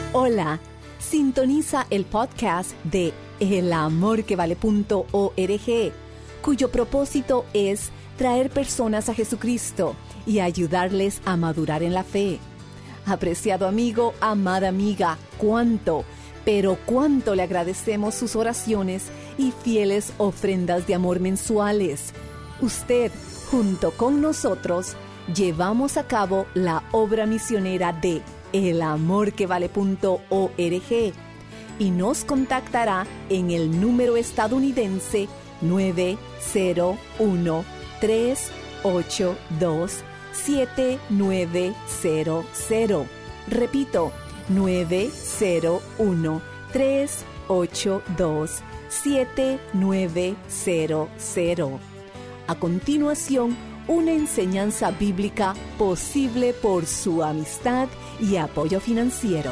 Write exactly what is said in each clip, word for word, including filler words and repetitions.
Hola, sintoniza el podcast de el amor que vale punto org, cuyo propósito es traer personas a Jesucristo y ayudarles a madurar en la fe. Apreciado amigo, amada amiga, cuánto, pero cuánto le agradecemos sus oraciones y fieles ofrendas de amor mensuales. Usted, junto con nosotros, llevamos a cabo la obra misionera de el amor que vale punto org y nos contactará en el número estadounidense nueve cero uno, tres ocho dos, siete nueve cero cero. Repito, nueve cero uno, tres ocho dos, siete nueve cero cero. A continuación, una enseñanza bíblica posible por su amistad y apoyo financiero.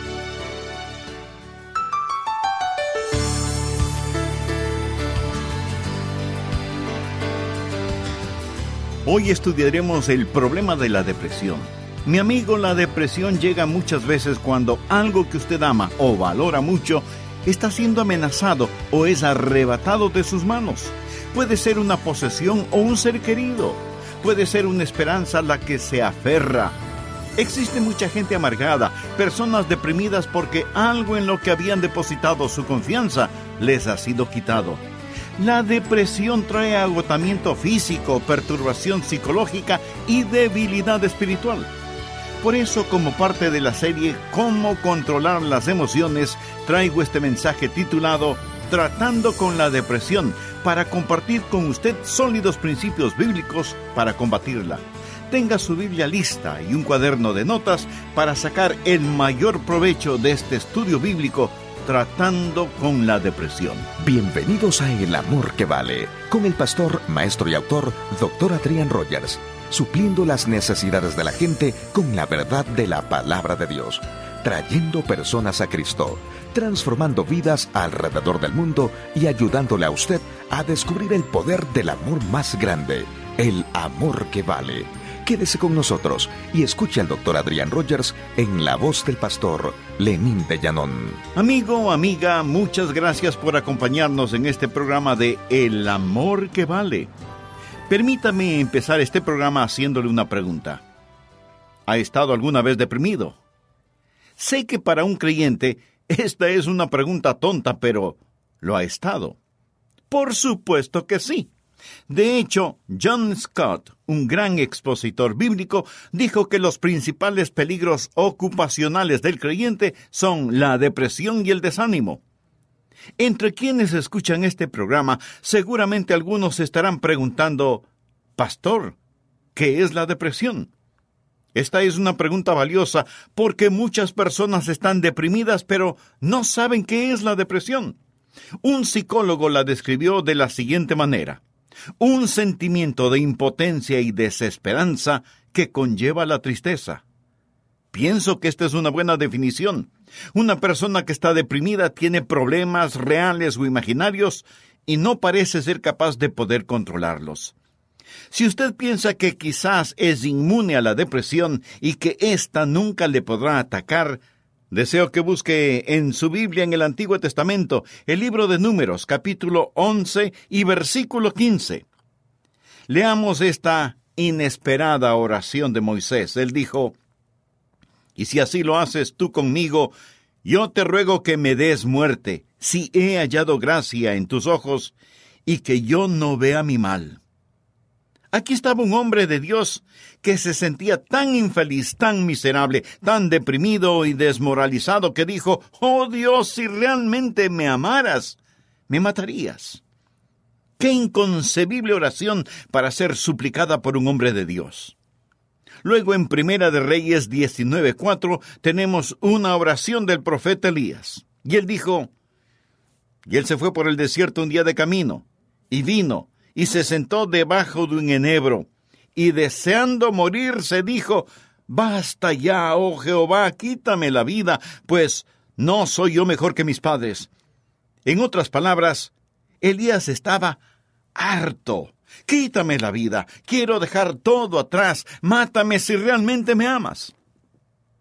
Hoy estudiaremos el problema de la depresión. Mi amigo, la depresión llega muchas veces cuando algo que usted ama o valora mucho está siendo amenazado o es arrebatado de sus manos. Puede ser una posesión o un ser querido. Puede ser una esperanza a la que se aferra. Existe mucha gente amargada, personas deprimidas porque algo en lo que habían depositado su confianza les ha sido quitado. La depresión trae agotamiento físico, perturbación psicológica y debilidad espiritual. Por eso, como parte de la serie Cómo controlar las emociones, traigo este mensaje titulado Tratando con la depresión, para compartir con usted sólidos principios bíblicos para combatirla. Tenga su Biblia lista y un cuaderno de notas para sacar el mayor provecho de este estudio bíblico Tratando con la depresión. Bienvenidos a El Amor que Vale, con el pastor, maestro y autor, doctor Adrián Rogers, supliendo las necesidades de la gente con la verdad de la palabra de Dios, trayendo personas a Cristo, transformando vidas alrededor del mundo y ayudándole a usted a descubrir el poder del amor más grande, el amor que vale. Quédese con nosotros y escuche al doctor Adrián Rogers en la voz del pastor Lenín de Llanón. Amigo, amiga, muchas gracias por acompañarnos en este programa de El Amor que Vale. Permítame empezar este programa haciéndole una pregunta. ¿Ha estado alguna vez deprimido? Sé que para un creyente esta es una pregunta tonta, pero ¿lo ha estado? Por supuesto que sí. De hecho, John Scott, un gran expositor bíblico, dijo que los principales peligros ocupacionales del creyente son la depresión y el desánimo. Entre quienes escuchan este programa, seguramente algunos se estarán preguntando, Pastor, ¿qué es la depresión? Esta es una pregunta valiosa porque muchas personas están deprimidas, pero no saben qué es la depresión. Un psicólogo la describió de la siguiente manera: un sentimiento de impotencia y desesperanza que conlleva la tristeza. Pienso que esta es una buena definición. Una persona que está deprimida tiene problemas reales o imaginarios y no parece ser capaz de poder controlarlos. Si usted piensa que quizás es inmune a la depresión y que ésta nunca le podrá atacar, deseo que busque en su Biblia en el Antiguo Testamento el libro de Números, capítulo once y versículo quince. Leamos esta inesperada oración de Moisés. Él dijo, «Y si así lo haces tú conmigo, yo te ruego que me des muerte, si he hallado gracia en tus ojos, y que yo no vea mi mal». Aquí estaba un hombre de Dios que se sentía tan infeliz, tan miserable, tan deprimido y desmoralizado que dijo, «Oh Dios, si realmente me amaras, me matarías». ¡Qué inconcebible oración para ser suplicada por un hombre de Dios! Luego en Primera de Reyes diecinueve cuatro tenemos una oración del profeta Elías. Y él dijo, «Y él se fue por el desierto un día de camino, y vino, y se sentó debajo de un enebro, y deseando morir se dijo, «Basta ya, oh Jehová, quítame la vida, pues no soy yo mejor que mis padres». En otras palabras, Elías estaba harto. «Quítame la vida, quiero dejar todo atrás, mátame si realmente me amas».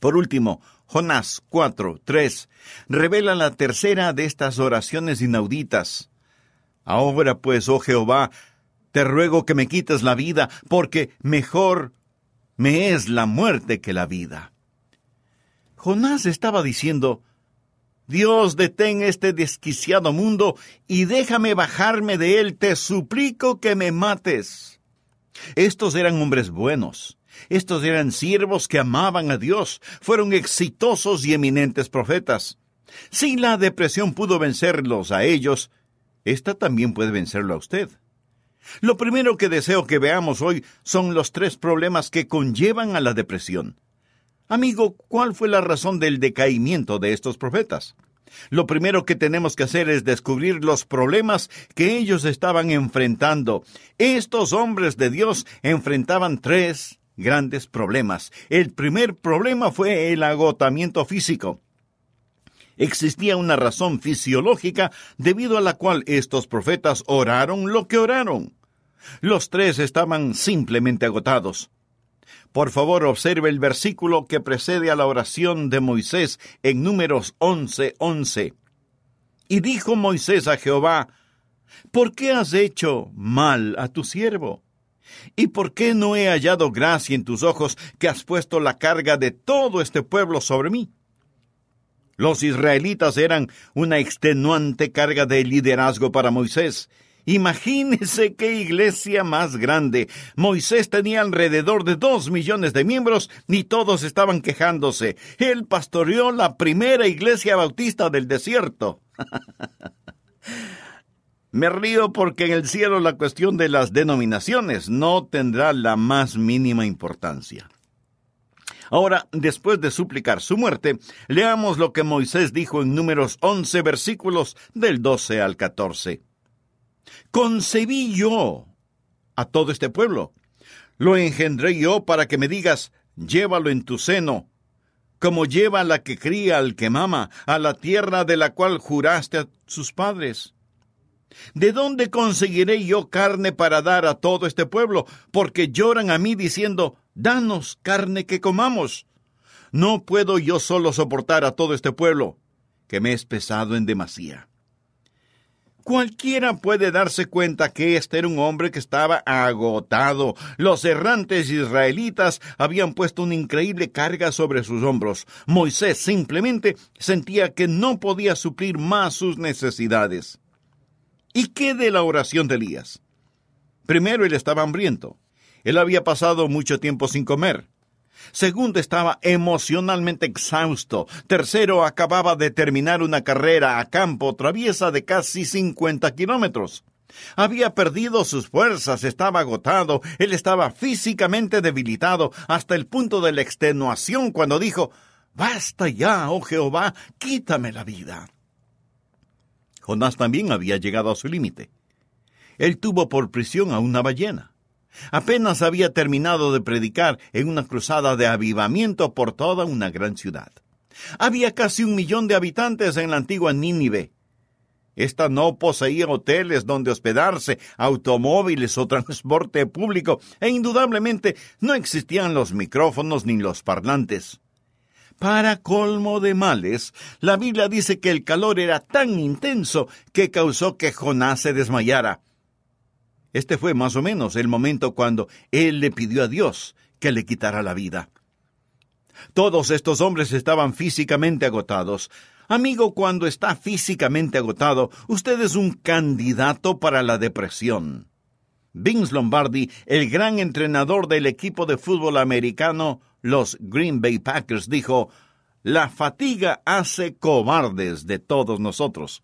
Por último, Jonás cuatro tres revela la tercera de estas oraciones inauditas. Ahora pues, oh Jehová, te ruego que me quites la vida, porque mejor me es la muerte que la vida. Jonás estaba diciendo: Dios, detén este desquiciado mundo y déjame bajarme de él, te suplico que me mates. Estos eran hombres buenos. Estos eran siervos que amaban a Dios. Fueron exitosos y eminentes profetas. Si la depresión pudo vencerlos a ellos, esta también puede vencerlo a usted. Lo primero que deseo que veamos hoy son los tres problemas que conllevan a la depresión. Amigo, ¿cuál fue la razón del decaimiento de estos profetas? Lo primero que tenemos que hacer es descubrir los problemas que ellos estaban enfrentando. Estos hombres de Dios enfrentaban tres grandes problemas. El primer problema fue el agotamiento físico. Existía una razón fisiológica debido a la cual estos profetas oraron lo que oraron. Los tres estaban simplemente agotados. Por favor, observe el versículo que precede a la oración de Moisés en Números once once. Y dijo Moisés a Jehová: ¿Por qué has hecho mal a tu siervo? ¿Y por qué no he hallado gracia en tus ojos que has puesto la carga de todo este pueblo sobre mí? Los israelitas eran una extenuante carga de liderazgo para Moisés. Imagínese qué iglesia más grande. Moisés tenía alrededor de dos millones de miembros y todos estaban quejándose. Él pastoreó la primera iglesia bautista del desierto. Me río porque en el cielo la cuestión de las denominaciones no tendrá la más mínima importancia. Ahora, después de suplicar su muerte, leamos lo que Moisés dijo en Números once, versículos del doce al catorce. Concebí yo a todo este pueblo. Lo engendré yo para que me digas: llévalo en tu seno, como lleva la que cría al que mama, a la tierra de la cual juraste a sus padres. ¿De dónde conseguiré yo carne para dar a todo este pueblo? Porque lloran a mí diciendo: danos carne que comamos. No puedo yo solo soportar a todo este pueblo, que me es pesado en demasía. Cualquiera puede darse cuenta que este era un hombre que estaba agotado. Los errantes israelitas habían puesto una increíble carga sobre sus hombros. Moisés simplemente sentía que no podía suplir más sus necesidades. ¿Y qué de la oración de Elías? Primero, él estaba hambriento. Él había pasado mucho tiempo sin comer. Segundo, estaba emocionalmente exhausto. Tercero, acababa de terminar una carrera a campo traviesa de casi cincuenta kilómetros. Había perdido sus fuerzas, estaba agotado, él estaba físicamente debilitado hasta el punto de la extenuación cuando dijo: «Basta ya, oh Jehová, quítame la vida». Jonás también había llegado a su límite. Él tuvo por prisión a una ballena. Apenas había terminado de predicar en una cruzada de avivamiento por toda una gran ciudad. Había casi un millón de habitantes en la antigua Nínive. Esta no poseía hoteles donde hospedarse, automóviles o transporte público, e indudablemente no existían los micrófonos ni los parlantes. Para colmo de males, la Biblia dice que el calor era tan intenso que causó que Jonás se desmayara. Este fue más o menos el momento cuando él le pidió a Dios que le quitara la vida. Todos estos hombres estaban físicamente agotados. Amigo, cuando está físicamente agotado, usted es un candidato para la depresión. Vince Lombardi, el gran entrenador del equipo de fútbol americano, los Green Bay Packers, dijo: «La fatiga hace cobardes de todos nosotros».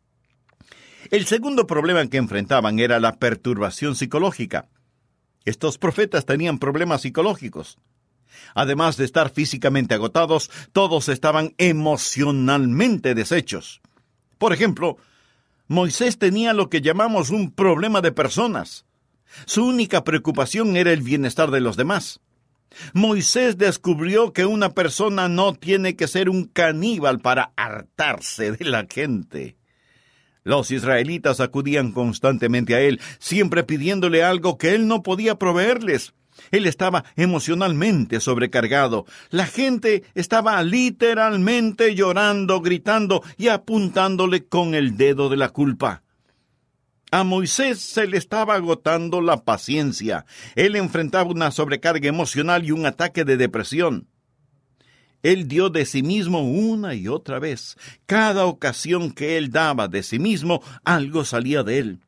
El segundo problema que enfrentaban era la perturbación psicológica. Estos profetas tenían problemas psicológicos. Además de estar físicamente agotados, todos estaban emocionalmente deshechos. Por ejemplo, Moisés tenía lo que llamamos un problema de personas. Su única preocupación era el bienestar de los demás. Moisés descubrió que una persona no tiene que ser un caníbal para hartarse de la gente. Los israelitas acudían constantemente a él, siempre pidiéndole algo que él no podía proveerles. Él estaba emocionalmente sobrecargado. La gente estaba literalmente llorando, gritando y apuntándole con el dedo de la culpa. A Moisés se le estaba agotando la paciencia. Él enfrentaba una sobrecarga emocional y un ataque de depresión. Él dio de sí mismo una y otra vez. Cada ocasión que él daba de sí mismo, algo salía de él.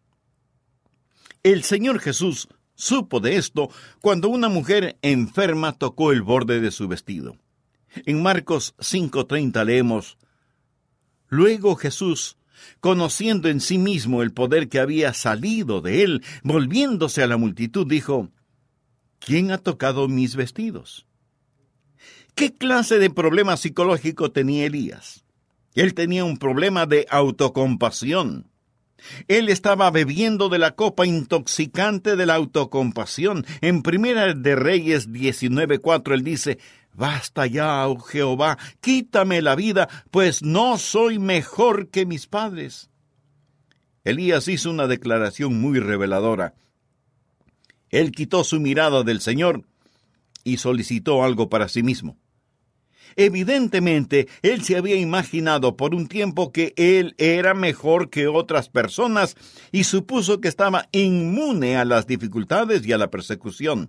El Señor Jesús supo de esto cuando una mujer enferma tocó el borde de su vestido. En Marcos cinco treinta leemos: Luego Jesús, conociendo en sí mismo el poder que había salido de él, volviéndose a la multitud, dijo: ¿Quién ha tocado mis vestidos? ¿Qué clase de problema psicológico tenía Elías? Él tenía un problema de autocompasión. Él estaba bebiendo de la copa intoxicante de la autocompasión. En Primera de Reyes diecinueve cuatro él dice: Basta ya, oh Jehová, quítame la vida, pues no soy mejor que mis padres. Elías hizo una declaración muy reveladora. Él quitó su mirada del Señor y solicitó algo para sí mismo. Evidentemente, él se había imaginado por un tiempo que él era mejor que otras personas y supuso que estaba inmune a las dificultades y a la persecución.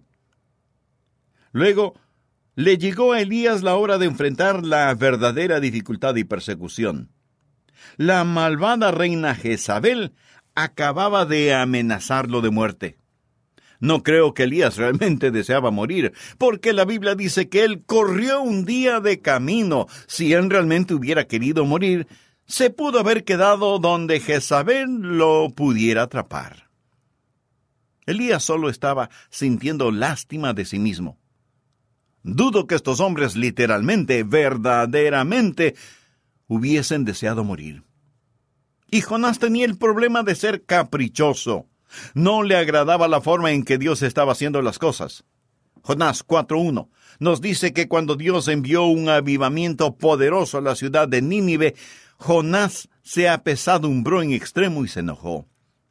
Luego, le llegó a Elías la hora de enfrentar la verdadera dificultad y persecución. La malvada reina Jezabel acababa de amenazarlo de muerte. No creo que Elías realmente deseaba morir, porque la Biblia dice que él corrió un día de camino. Si él realmente hubiera querido morir, se pudo haber quedado donde Jezabel lo pudiera atrapar. Elías solo estaba sintiendo lástima de sí mismo. Dudo que estos hombres literalmente, verdaderamente, hubiesen deseado morir. Y Jonás tenía el problema de ser caprichoso. No le agradaba la forma en que Dios estaba haciendo las cosas. Jonás cuatro uno nos dice que cuando Dios envió un avivamiento poderoso a la ciudad de Nínive, Jonás se apesadumbró en extremo y se enojó.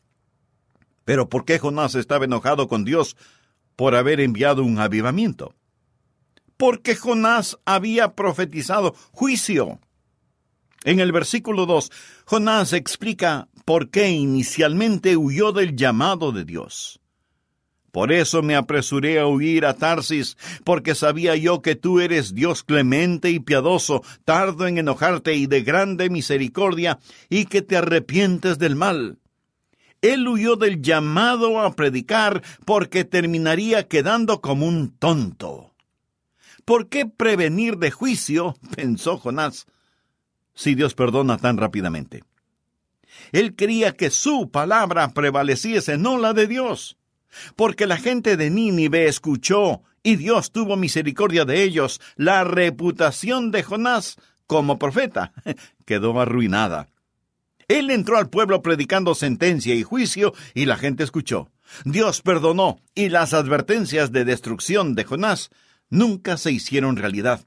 ¿Pero por qué Jonás estaba enojado con Dios por haber enviado un avivamiento? Porque Jonás había profetizado juicio. En el versículo dos, Jonás explica por qué inicialmente huyó del llamado de Dios. Por eso me apresuré a huir a Tarsis, porque sabía yo que tú eres Dios clemente y piadoso, tardo en enojarte y de grande misericordia, y que te arrepientes del mal. Él huyó del llamado a predicar porque terminaría quedando como un tonto. ¿Por qué prevenir de juicio?, pensó Jonás, si Dios perdona tan rápidamente. Él quería que su palabra prevaleciese, no la de Dios, porque la gente de Nínive escuchó y Dios tuvo misericordia de ellos. La reputación de Jonás como profeta quedó arruinada. Él entró al pueblo predicando sentencia y juicio y la gente escuchó. Dios perdonó y las advertencias de destrucción de Jonás nunca se hicieron realidad.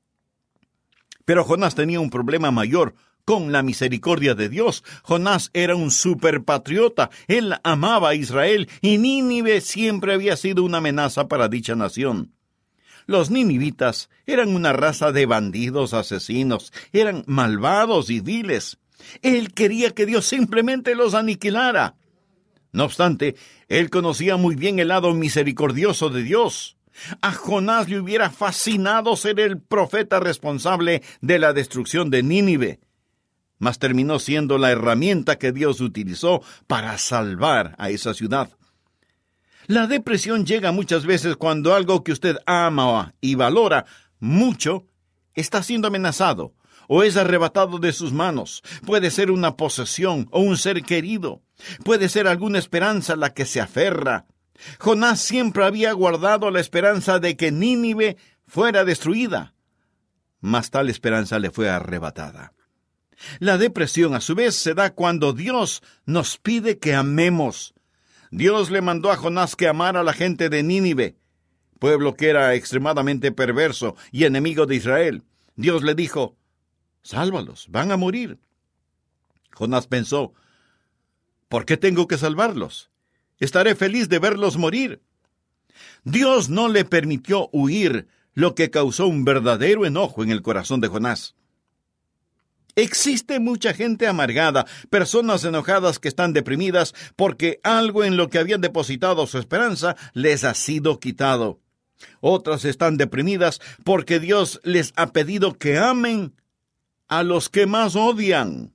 Pero Jonás tenía un problema mayor con la misericordia de Dios. Jonás era un superpatriota. Él amaba a Israel y Nínive siempre había sido una amenaza para dicha nación. Los ninivitas eran una raza de bandidos asesinos. Eran malvados y viles. Él quería que Dios simplemente los aniquilara. No obstante, él conocía muy bien el lado misericordioso de Dios. A Jonás le hubiera fascinado ser el profeta responsable de la destrucción de Nínive, mas terminó siendo la herramienta que Dios utilizó para salvar a esa ciudad. La depresión llega muchas veces cuando algo que usted ama y valora mucho está siendo amenazado o es arrebatado de sus manos. Puede ser una posesión o un ser querido. Puede ser alguna esperanza a la que se aferra. Jonás siempre había guardado la esperanza de que Nínive fuera destruida, mas tal esperanza le fue arrebatada. La depresión, a su vez, se da cuando Dios nos pide que amemos. Dios le mandó a Jonás que amara a la gente de Nínive, pueblo que era extremadamente perverso y enemigo de Israel. Dios le dijo: sálvalos, van a morir. Jonás pensó: ¿por qué tengo que salvarlos? Estaré feliz de verlos morir. Dios no le permitió huir, lo que causó un verdadero enojo en el corazón de Jonás. Existe mucha gente amargada, personas enojadas que están deprimidas porque algo en lo que habían depositado su esperanza les ha sido quitado. Otras están deprimidas porque Dios les ha pedido que amen a los que más odian.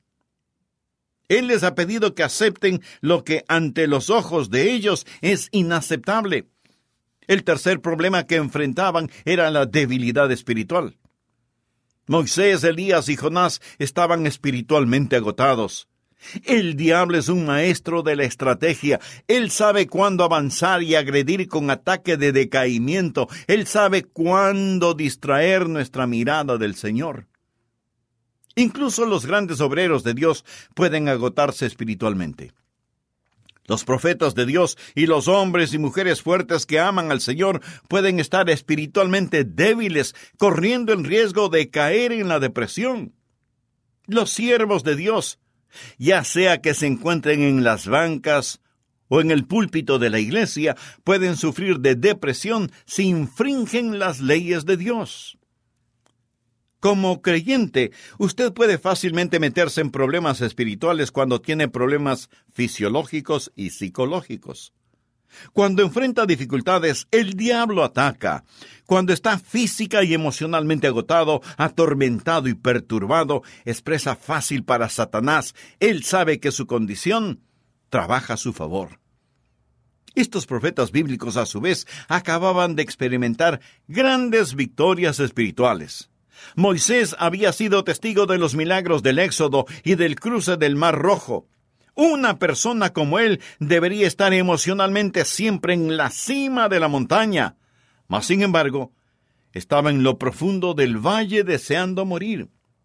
Él les ha pedido que acepten lo que ante los ojos de ellos es inaceptable. El tercer problema que enfrentaban era la debilidad espiritual. Moisés, Elías y Jonás estaban espiritualmente agotados. El diablo es un maestro de la estrategia. Él sabe cuándo avanzar y agredir con ataque de decaimiento. Él sabe cuándo distraer nuestra mirada del Señor. Incluso los grandes obreros de Dios pueden agotarse espiritualmente. Los profetas de Dios y los hombres y mujeres fuertes que aman al Señor pueden estar espiritualmente débiles, corriendo el riesgo de caer en la depresión. Los siervos de Dios, ya sea que se encuentren en las bancas o en el púlpito de la iglesia, pueden sufrir de depresión si infringen las leyes de Dios. Como creyente, usted puede fácilmente meterse en problemas espirituales cuando tiene problemas fisiológicos y psicológicos. Cuando enfrenta dificultades, el diablo ataca. Cuando está física y emocionalmente agotado, atormentado y perturbado, es presa fácil para Satanás. Él sabe que su condición trabaja a su favor. Estos profetas bíblicos, a su vez, acababan de experimentar grandes victorias espirituales. Moisés había sido testigo de los milagros del Éxodo y del cruce del Mar Rojo. Una persona como él debería estar emocionalmente siempre en la cima de la montaña, mas sin embargo, estaba en lo profundo del valle deseando morir.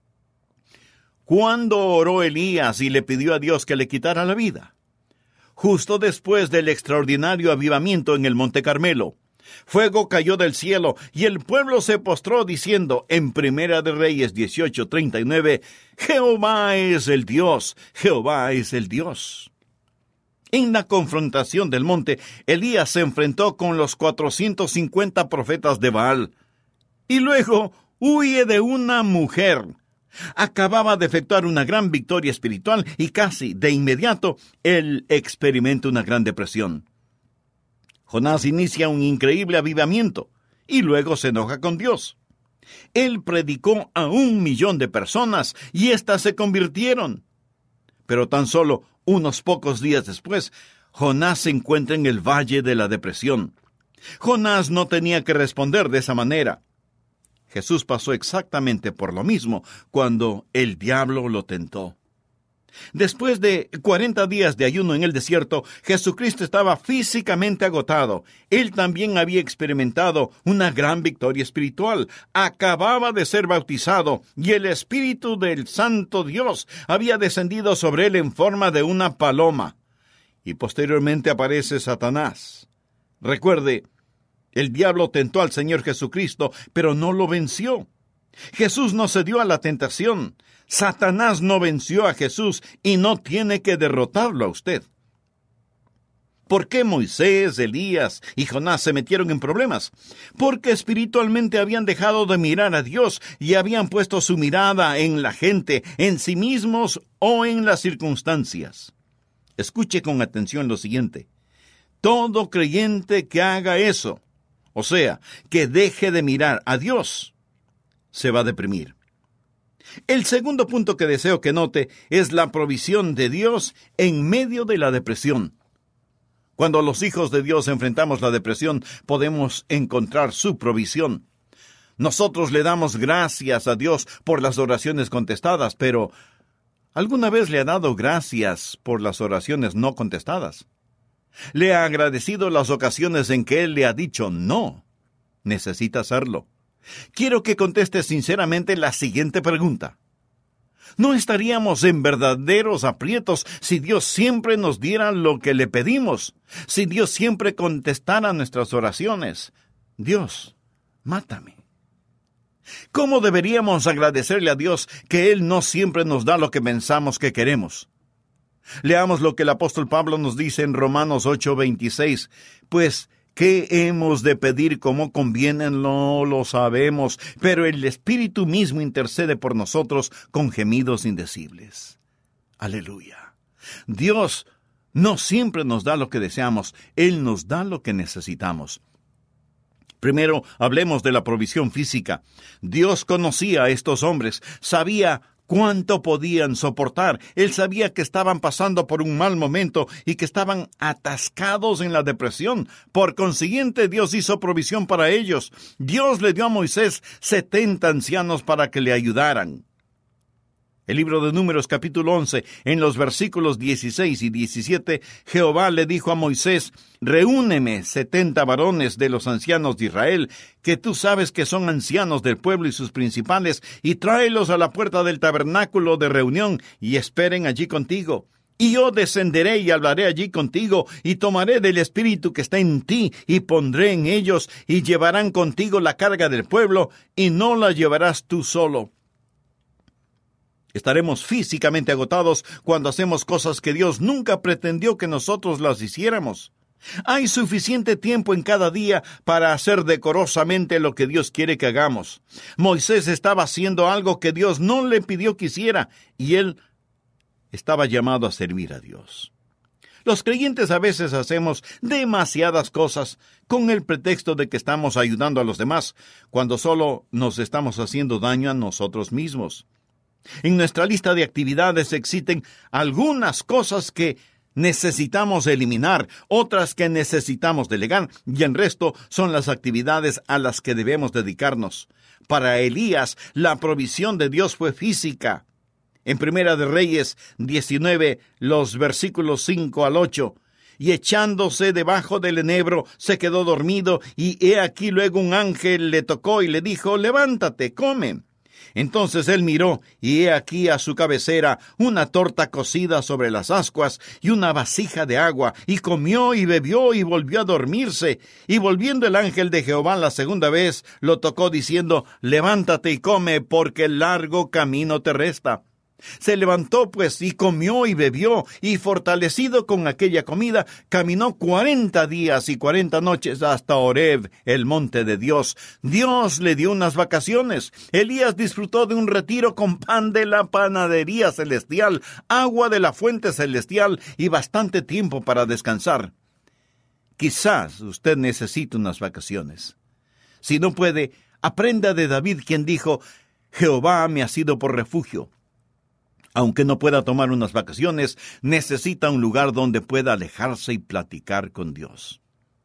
¿Cuándo oró Elías y le pidió a Dios que le quitara la vida? Justo después del extraordinario avivamiento en el Monte Carmelo. Fuego cayó del cielo y el pueblo se postró diciendo en Primera de Reyes dieciocho treinta y nueve, Jehová es el Dios, Jehová es el Dios. En la confrontación del monte, Elías se enfrentó con los cuatrocientos cincuenta profetas de Baal. Y luego huye de una mujer. Acababa de efectuar una gran victoria espiritual y casi de inmediato él experimenta una gran depresión. Jonás inicia un increíble avivamiento y luego se enoja con Dios. Él predicó a un millón de personas y éstas se convirtieron. Pero tan solo unos pocos días después, Jonás se encuentra en el valle de la depresión. Jonás no tenía que responder de esa manera. Jesús pasó exactamente por lo mismo cuando el diablo lo tentó. Después de cuarenta días de ayuno en el desierto, Jesucristo estaba físicamente agotado. Él también había experimentado una gran victoria espiritual. Acababa de ser bautizado y el Espíritu del Santo Dios había descendido sobre él en forma de una paloma. Y posteriormente aparece Satanás. Recuerde, el diablo tentó al Señor Jesucristo, pero no lo venció. Jesús no cedió a la tentación. Satanás no venció a Jesús y no tiene que derrotarlo a usted. ¿Por qué Moisés, Elías y Jonás se metieron en problemas? Porque espiritualmente habían dejado de mirar a Dios y habían puesto su mirada en la gente, en sí mismos o en las circunstancias. Escuche con atención lo siguiente. Todo creyente que haga eso, o sea, que deje de mirar a Dios, se va a deprimir. El segundo punto que deseo que note es la provisión de Dios en medio de la depresión. Cuando los hijos de Dios enfrentamos la depresión, podemos encontrar su provisión. Nosotros le damos gracias a Dios por las oraciones contestadas, pero ¿alguna vez le ha dado gracias por las oraciones no contestadas? ¿Le ha agradecido las ocasiones en que Él le ha dicho no? Necesita hacerlo. Quiero que conteste sinceramente la siguiente pregunta. ¿No estaríamos en verdaderos aprietos si Dios siempre nos diera lo que le pedimos? Si Dios siempre contestara nuestras oraciones. Dios, mátame. ¿Cómo deberíamos agradecerle a Dios que Él no siempre nos da lo que pensamos que queremos? Leamos lo que el apóstol Pablo nos dice en Romanos ocho veintiséis. Pues, ¿Qué hemos de pedir como conviene? No lo sabemos, pero el Espíritu mismo intercede por nosotros con gemidos indecibles. Aleluya. Dios no siempre nos da lo que deseamos, Él nos da lo que necesitamos. Primero, hablemos de la provisión física. Dios conocía a estos hombres, sabía cuánto podían soportar. Él sabía que estaban pasando por un mal momento y que estaban atascados en la depresión. Por consiguiente, Dios hizo provisión para ellos. Dios le dio a Moisés setenta ancianos para que le ayudaran. El libro de Números, capítulo once, en los versículos dieciséis y diecisiete, Jehová le dijo a Moisés: reúneme setenta varones de los ancianos de Israel, que tú sabes que son ancianos del pueblo y sus principales, y tráelos a la puerta del tabernáculo de reunión, y esperen allí contigo. Y yo descenderé y hablaré allí contigo, y tomaré del espíritu que está en ti, y pondré en ellos, y llevarán contigo la carga del pueblo, y no la llevarás tú solo. Estaremos físicamente agotados cuando hacemos cosas que Dios nunca pretendió que nosotros las hiciéramos. Hay suficiente tiempo en cada día para hacer decorosamente lo que Dios quiere que hagamos. Moisés estaba haciendo algo que Dios no le pidió que hiciera, y él estaba llamado a servir a Dios. Los creyentes a veces hacemos demasiadas cosas con el pretexto de que estamos ayudando a los demás, cuando solo nos estamos haciendo daño a nosotros mismos. En nuestra lista de actividades existen algunas cosas que necesitamos eliminar, otras que necesitamos delegar, y el resto son las actividades a las que debemos dedicarnos. Para Elías, la provisión de Dios fue física. En Primera de Reyes diecinueve, los versículos cinco al ocho, y echándose debajo del enebro, se quedó dormido, y he aquí luego un ángel le tocó y le dijo: levántate, come. Entonces él miró, y he aquí a su cabecera una torta cocida sobre las ascuas y una vasija de agua, y comió y bebió y volvió a dormirse. Y volviendo el ángel de Jehová la segunda vez, lo tocó diciendo: levántate y come, porque largo camino te resta. Se levantó pues y comió y bebió, y fortalecido con aquella comida, caminó cuarenta días y cuarenta noches hasta Horeb, el monte de Dios. Dios le dio unas vacaciones. Elías disfrutó de un retiro con pan de la panadería celestial, agua de la fuente celestial y bastante tiempo para descansar. Quizás usted necesite unas vacaciones. Si no puede, aprenda de David, quien dijo: Jehová me ha sido por refugio. Aunque no pueda tomar unas vacaciones, necesita un lugar donde pueda alejarse y platicar con Dios.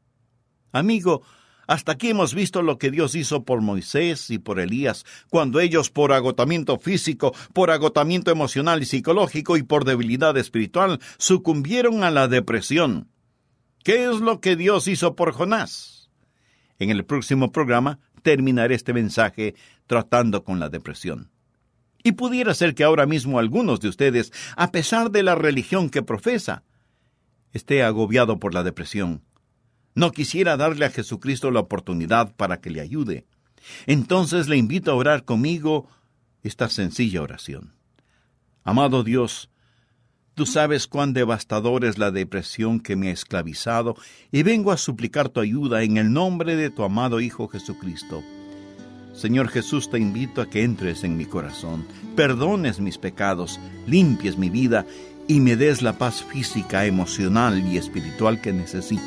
Amigo, hasta aquí hemos visto lo que Dios hizo por Moisés y por Elías, cuando ellos, por agotamiento físico, por agotamiento emocional y psicológico y por debilidad espiritual, sucumbieron a la depresión. ¿Qué es lo que Dios hizo por Jonás? En el próximo programa terminaré este mensaje tratando con la depresión. Y pudiera ser que ahora mismo algunos de ustedes, a pesar de la religión que profesa, esté agobiado por la depresión. No quisiera darle a Jesucristo la oportunidad para que le ayude. Entonces le invito a orar conmigo esta sencilla oración. Amado Dios, tú sabes cuán devastador es la depresión que me ha esclavizado, y vengo a suplicar tu ayuda en el nombre de tu amado Hijo Jesucristo. Señor Jesús, te invito a que entres en mi corazón, perdones mis pecados, limpies mi vida y me des la paz física, emocional y espiritual que necesito.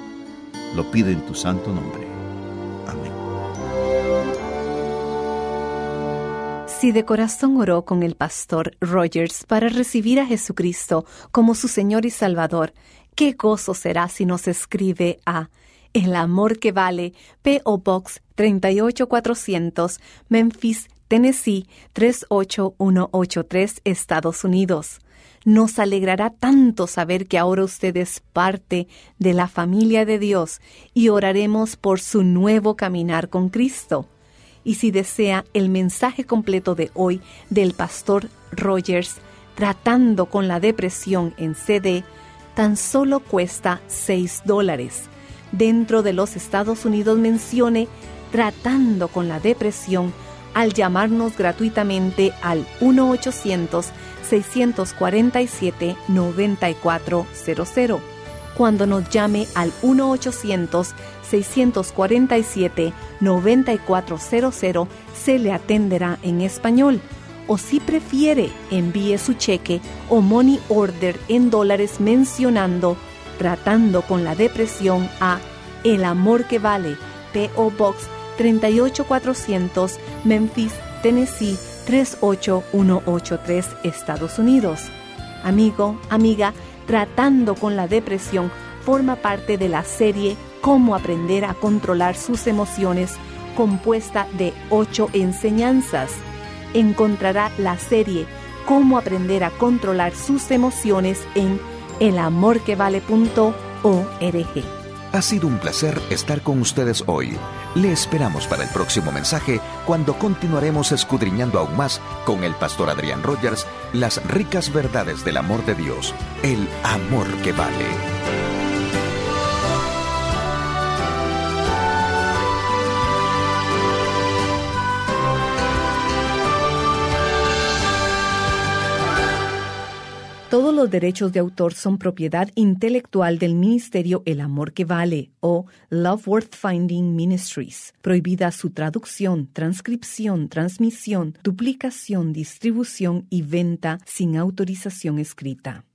Lo pido en tu santo nombre. Amén. Si de corazón oró con el pastor Rogers para recibir a Jesucristo como su Señor y Salvador, qué gozo será si nos escribe a El Amor que Vale, P O Box treinta y ocho cuatrocientos, Memphis, Tennessee tres ocho uno ocho tres, Estados Unidos. Nos alegrará tanto saber que ahora usted es parte de la familia de Dios y oraremos por su nuevo caminar con Cristo. Y si desea el mensaje completo de hoy del pastor Rogers, tratando con la depresión en C D, tan solo cuesta seis dólares. Dentro de los Estados Unidos mencione Tratando con la Depresión al llamarnos gratuitamente al uno ochocientos, seiscientos cuarenta y siete, noventa y cuatro cero cero. cuando nos llame al uno ochocientos, seis cuatro siete, nueve cuatro cero cero, se le atenderá en español. O si prefiere, envíe su cheque o money order en dólares mencionando Tratando con la Depresión a El Amor que Vale, P O Box treinta y ocho cuatrocientos, Memphis, Tennessee tres ocho uno ocho tres, Estados Unidos. Amigo, amiga, Tratando con la Depresión forma parte de la serie Cómo aprender a controlar sus emociones, compuesta de ocho enseñanzas. Encontrará la serie Cómo aprender a controlar sus emociones en el amor que vale punto org. Ha sido un placer estar con ustedes hoy. Le esperamos para el próximo mensaje, cuando continuaremos escudriñando aún más con el pastor Adrián Rogers las ricas verdades del amor de Dios, el amor que vale. Todos los derechos de autor son propiedad intelectual del Ministerio El Amor que Vale o Love Worth Finding Ministries. Prohibida su traducción, transcripción, transmisión, duplicación, distribución y venta sin autorización escrita.